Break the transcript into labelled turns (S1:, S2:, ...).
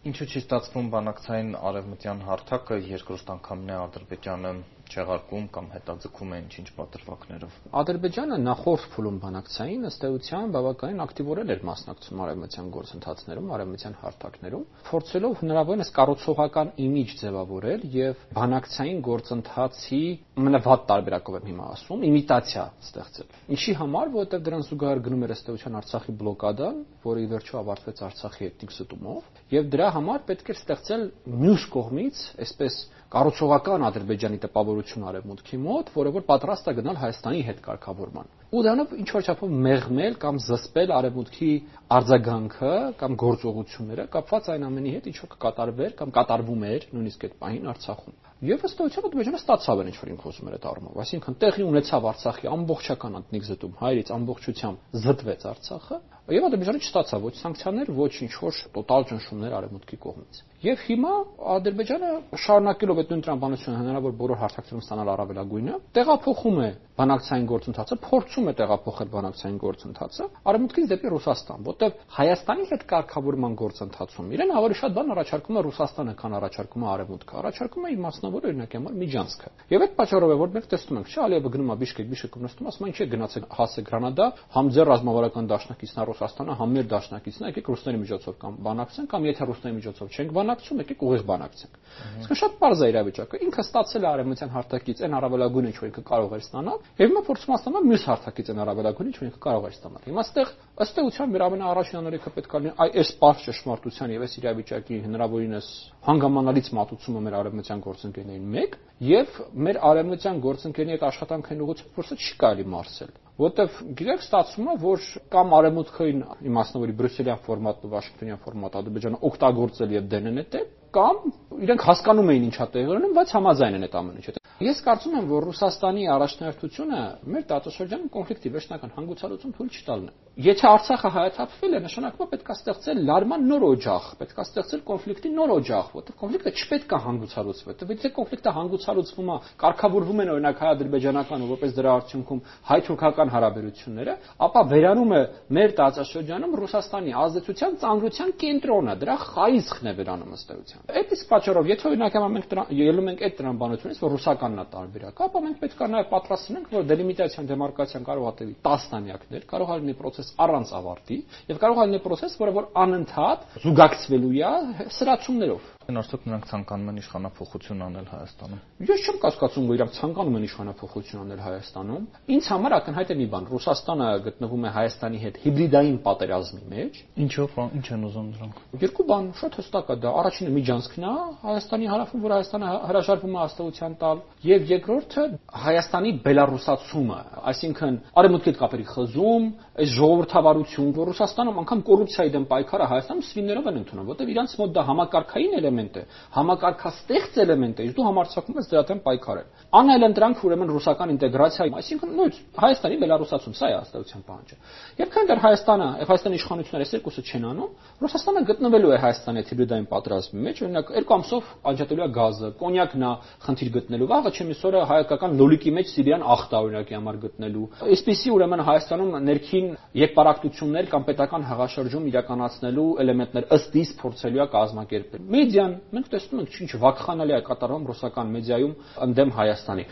S1: Ինչու՞ չի ստացվում բանակցային արևմտյան հարթակը երկրորդ անգամն է Ադրբեջանը չեղարկում կամ հետաձգում է ինչ-ինչ պատրվակներով։
S2: Ադրբեջանը նախորդ փուլում բանակցային ըստ էության բավականին ակտիվորեն էր մասնակցում արևմտյան գործընթացներում, արևմտյան հարթակներում, փորձելով հնարավորինս կառուցողական իմիջ ձևավորել եւ բանակցային գործընթացի ամենավատ տարբերակով եմ հիմա ասում, իմիտացիա ստեղծել։ Ինչի համար, որովհետեւ դրան զուգահեռ գնում էր ըստ էության Արցախի բլոկադան, որը ի վերջո ավարտվեց Արցախի էթնիկ զտումով, եւ դրա համար պետք էր ստեղծել մյուս կողմից, այսպես կառուցողական Ադրբեջանի տպավորություն արևմուտքի մոտ, որը որ պատրաստ է գնալ Հայաստանի հետ կարգավորման։ Ու դրանով ինչ որ չափով մեղմել կամ զսպել արևմուտքի արձագանքը կամ գործողությունները կապված այն ամենի հետ, ինչ որ կկատարվեր կամ կատարվում էր նույնիսկ այդ պահին Արցախում։ Եվ ըստ էության Ադրբեջանը ստացավ այն ինչ որ ինքը խոսում էր այդ առումով, այսինքն տեղի ունեցավ Արցախի ամբողջական էթնիկ զտում, հայերից ամբողջությամբ զտվեց Արցախը, եւ Ադրբեջանը չստացավ ոչ սանկցիաներ, ոչ ինչ որ տոտալ ճնշումներ արևմուտքի կողմից։ Եվ հիմա Ադրբեջանը շարունակելով այդ նույն տրամաբանությունը հնարավոր բոլոր հարթակներում ստանալ առավելագույնը, տեղափոխում է բանակցային գործընթացը, փորձում է տեղափոխել բանակցային գործընթացը արևմուտքից դեպի Ռուսաստան, որտեղ Հայաստանի հետ կարգավորման գործընթացում իրեն ավելի շատ բան առաջարկում է Ռուսաստանը, քան առաջարկում է արևմուտքը, առաջարկում է իմաստնավոր օրինակի համար Միջանցքը։ Եւ այդ պատճառով է, որ մենք տեսնում ենք, չէ, Ալիևը գնում է Բիշկեկում նստում, ասում է, ինչ է գնացեք հասեք Գրանադա, համ ձեր ռազմավարական դաշնակիցն է Ռուսաստանը, համ մեր դաշնակիցն է, եկեք ռուսների միջոցով կամ բանակցենք, կամ եթե ռուսների միջոցով չենք բանակցում, եկեք ուղիղ բանակցենք։ Իսկ շատ པարզ է իրավիճակը։ Ինքը ստացել է արևմտյան հարթակից այն առավելագույնը, ինչ որ ինքը կարող էր ստանալ, եւ հիմա փորձում է ստանալ մյուս հարթակից այն առավելագույնը, ինչ որ ինքը կարող էր ստանալ։ Հիմա այստեղ ըստ էության մեր ամենաառաջին անելիքը պետք է լինի այս པարզ ճշմարտության եւ այս իրավիճակի հնարավորինս հանգամանալից մատուցումը մեր արևմտյան գործընկերներին մեկ եւ մեր արևմտյան գործընկերների հետ աշխատանքային ուղղությամբ որսը չի կարելի մարսել։ Որտեվ գիտեք, ստացվում է, որ կամ արևմուտքային իմաստնավորի բրյուսելյան ֆորմատը, վաշինգտոնյան ֆորմատը Ադրբեջանը օգտագործել եւ դեն են էտել, կամ իրենք հասկանում էին ինչա տեղի ունենում, բայց համաձայն են այդ ամեն ինչը։ Ես կարծում եմ, որ Ռուսաստանի առաջնահերթությունը մեր տարածաշրջանում կոնֆլիկտի վերջնական հանգուցալուծում թույլ չտալն է։ Եթե Արցախը հայաթափվել է, նշանակում է պետք է ստեղծել լարման նոր օջախ, պետք է ստեղծել կոնֆլիկտի նոր օջախ, որտեղ կոնֆլիկտը չպետք է հանգուցալուծվի, որտեղ եթե կոնֆլիկտը հանգուցալուծվում է, կարգավորվում են օրինակ հայ-ադրբեջանական ու որպես դրա արդյունքում հայ-թուրքական հարաբերությունները, ապա վերանում է մեր տարածաշրջանում Ռուսաստանի ազդեցության ծանրության կենտրոնը, դրա խարիսխն է վերանում ըստ էության։ Այդ իսկ պատճառով, եթե օրինակ մենք ելնում ենք այդ տրամաբանությունից, որ ռուսականն է տարբերակ, ապա մենք պետք է նաև պատրաստ լինենք, որ դելիմիտացիան, դեմարկացիան կարող է տևի տասնամյակներ, կարող է լինի process առանց ավարտի, եւ կարող է լինի process, որը որ անընդհատ զուգակցվելու է սրացումներով։
S1: Արդյոք նրանք ցանկանում են իշխանափոխություն անել Հայաստանում։
S2: Ես չեմ կասկածում, որ իրանք ցանկանում են իշխանափոխություն անել Հայաստանում։ Ինձ համար ակնհայտ է մի բան. Ռուսաստանը գտնվում է Հայաստանի հետ հիբրիդային պատերազմի մեջ։
S1: Ինչով, ինչ են ուզում դրանք։
S2: Երկու բան շատ հստակ է դա։ Առաջինը Միջանցքն է Հայաստանի հարավում, որ Հայաստանը հրաժարվում է հաստատության տալ, եւ երկրորդը Հայաստանի բելարուսացումը, այսինքն արևմուտքի հետ կապերի խզում, այս ժողովրդավարություն, որ Ռուսաստանում անգամ կոռուպցիայի դեմ պայքարը Հայաստանում սվիններով են ընդունում, որտեղ իրանց մոտ դա համակարգային էլեմենտ է, համակարգաստեղծ էլեմենտ է, դու համարձակվում ես դրա դեմ պայքարել։ Անայլեն դրանք ուրեմն ռուսական ինտեգրացիա, այսինքն նույն Հայաստանի բելարուսացում, սա է հաստատության պահանջը։ Եվ քանի դեռ Հայաստանը եւ Հայաստանի իշխանությունները այս երկուսը չեն անում, Ռուսաստանը գտնվելու է Հայաստանի հետ հիբրիդային պատերազմի մեջ, օրինակ 2 ամսով անջատելու է գազը, կոնյակն է խնդիր գտնելու, վաղը չեմիսորը հայկական լոլիկի մեջ Սիրիան ախտ է օրինակի համար գտնելու։ Այսպիսի ուրեմն Հայաստանում ներքին երկպարակտություններ կամ պետական հաղաշրջում իրականացնելու էլեմենտներ ըստ իս փորձելու է կազմակերպել։ Մեդիան մենք տեսնում ենք ինչ վակխանալի է կատարվում ռուսական մեդիայում ընդդեմ Հայաստանի։